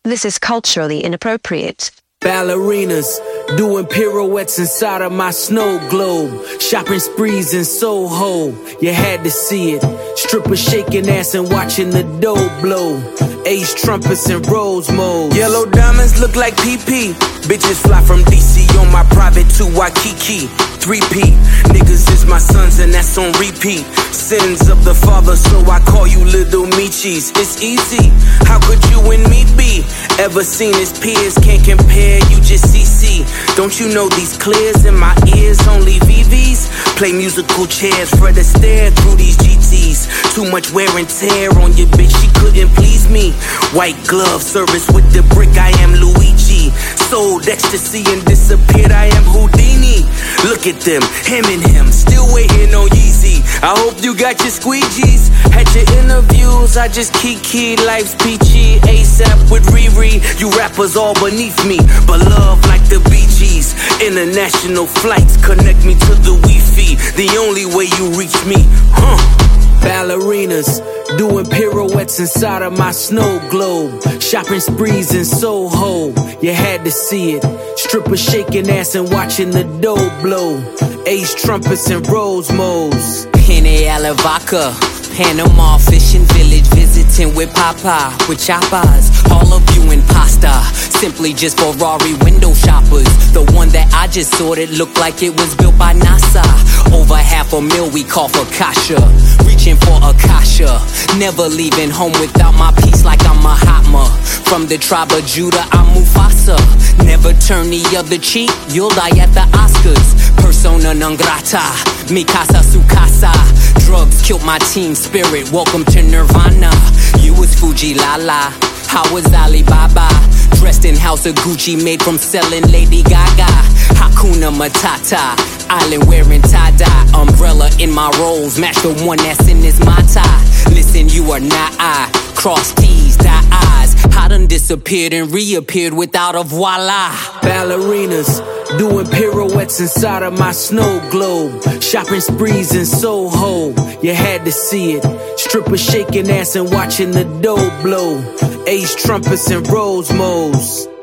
This is culturally inappropriate. Ballerinas doing pirouettes inside of my snow globe. Shopping sprees in Soho, you had to see it. Strippers shaking ass and watching the dough blow. Ace trumpets and rose modes. Yellow diamonds look like PP. Bitches fly from DC on my private to Waikiki. 3P, niggas is my sons and that's on repeat. Sins of the father, so I call you little Michis. It's easy, how could you and me be? Ever seen his peers, can't compare, you just CC. Don't you know these clears in my ears, only VVs? Play musical chairs, Fred Astaire through these GTs. Too much wear and tear on your bitch, she couldn't please me. White glove service with the brick, I am Luigi. Sold ecstasy and disappeared, I am Houdini. Look at them, him and him, still waiting on Yeezy. I hope you got your squeegees. Had your interviews, I just kiki. Life's peachy, ASAP with Riri. You rappers all beneath me, but love like the Bee Gees. International flights connect me to the Wi-Fi. The only way you reach me, Ballerinas doing pirouettes inside of my snow globe. Shopping sprees in Soho, you had to see it. Strippers shaking ass and watching the dough blow. Ace trumpets and rose modes. Pene a la vaca, Panama fishing village, visiting with Papa, with choppas. All of you in pasta, simply just Ferrari window shoppers. The one that I just sorted looked like it was built by NASA. Over $500,000 we call for Kasha, reaching for Akasha. Never leaving home without my piece like I'm Mahatma. From the tribe of Judah, I'm Mufasa. Never turn the other cheek, you'll die at the Oscars. Persona non grata, mi casa su casa. Drugs killed my team spirit, welcome to Nirvana. You was Fuji Lala, I was Alibaba. Dressed in House of Gucci, made from selling Lady Gaga. Hakuna Matata, island wearing tie-dye. Umbrella in my rolls, match the one that's in this Mata. Listen, you are not I, cross T's, dot I's. I done disappeared and reappeared without a voila. Ballerinas doing pirouettes inside of my snow globe. Shopping sprees in Soho, you had to see it. Strippers shaking ass and watching the dough blow. Ace trumpets and rose modes.